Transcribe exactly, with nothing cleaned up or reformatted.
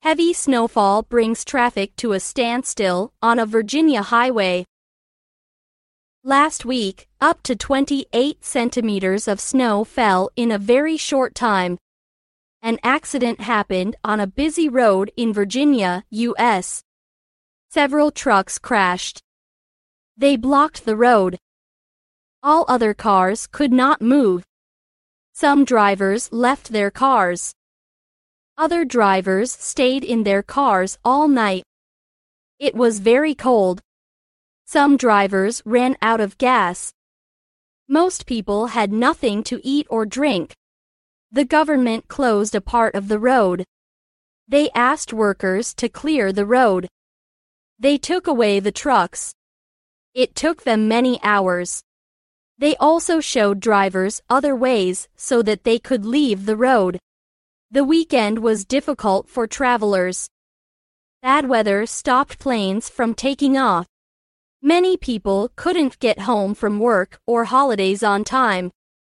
Heavy snowfall brings traffic to a standstill on a Virginia highway. Last week, up to twenty-eight centimeters of snow fell in a very short time. An accident happened on a busy road in Virginia, U S Several trucks crashed. They blocked the road. All other cars could not move. Some drivers left their cars. Other drivers stayed in their cars all night. It was very cold. Some drivers ran out of gas. Most people had nothing to eat or drink. The government closed a part of the road. They asked workers to clear the road. They took away the trucks. It took them many hours. They also showed drivers other ways so that they could leave the road. The weekend was difficult for travelers. Bad weather stopped planes from taking off. Many people couldn't get home from work or holidays on time.